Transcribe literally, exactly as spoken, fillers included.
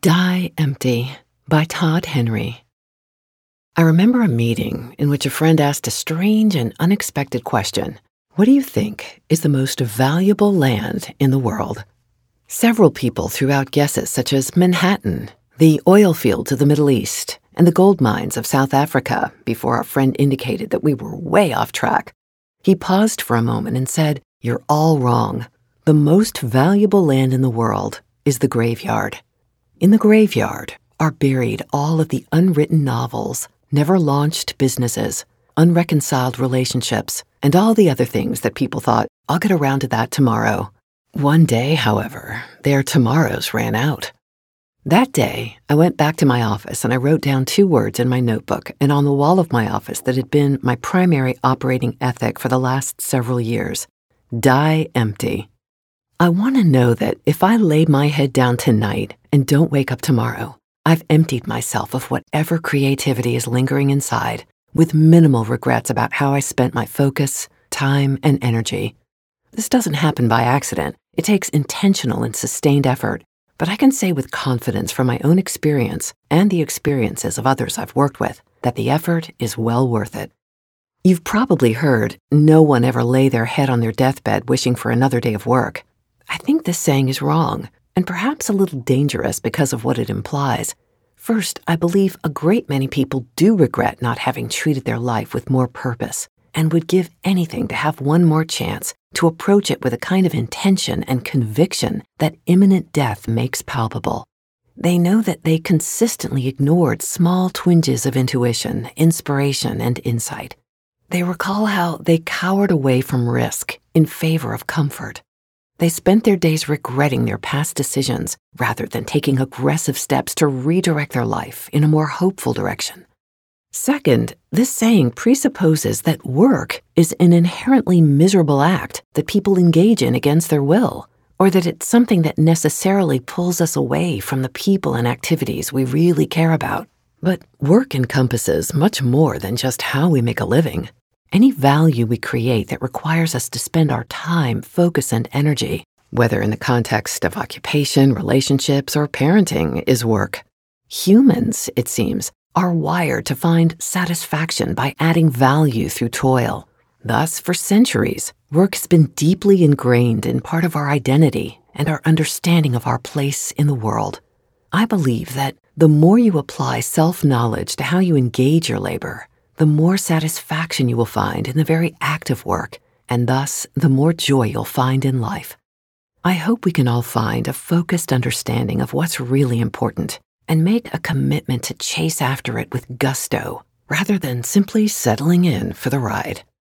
Die Empty by Todd Henry. I remember a meeting in which a friend asked a strange and unexpected question. What do you think is the most valuable land in the world? Several people threw out guesses such as Manhattan, the oil fields of the Middle East, and the gold mines of South Africa before our friend indicated that we were way off track. He paused for a moment and said, "You're all wrong. The most valuable land in the world is the graveyard. In the graveyard are buried all of the unwritten novels, never launched businesses, unreconciled relationships, and all the other things that people thought, I'll get around to that tomorrow." One day, however, their tomorrows ran out. That day, I went back to my office and I wrote down two words in my notebook and on the wall of my office that had been my primary operating ethic for the last several years. Die empty. I want to know that if I lay my head down tonight and don't wake up tomorrow, I've emptied myself of whatever creativity is lingering inside, with minimal regrets about how I spent my focus, time, and energy. This doesn't happen by accident. It takes intentional and sustained effort, but I can say with confidence from my own experience and the experiences of others I've worked with that the effort is well worth it. You've probably heard, no one ever lay their head on their deathbed wishing for another day of work. I think this saying is wrong, and perhaps a little dangerous because of what it implies. First, I believe a great many people do regret not having treated their life with more purpose and would give anything to have one more chance to approach it with a kind of intention and conviction that imminent death makes palpable. They know that they consistently ignored small twinges of intuition, inspiration, and insight. They recall how they cowered away from risk in favor of comfort. They spent their days regretting their past decisions rather than taking aggressive steps to redirect their life in a more hopeful direction. Second, this saying presupposes that work is an inherently miserable act that people engage in against their will, or that it's something that necessarily pulls us away from the people and activities we really care about. But work encompasses much more than just how we make a living. Any value we create that requires us to spend our time, focus, and energy, whether in the context of occupation, relationships, or parenting, is work. Humans, it seems, are wired to find satisfaction by adding value through toil. Thus, for centuries, work has been deeply ingrained in part of our identity and our understanding of our place in the world. I believe that the more you apply self-knowledge to how you engage your labor, the more satisfaction you will find in the very act of work, and thus the more joy you'll find in life. I hope we can all find a focused understanding of what's really important and make a commitment to chase after it with gusto rather than simply settling in for the ride.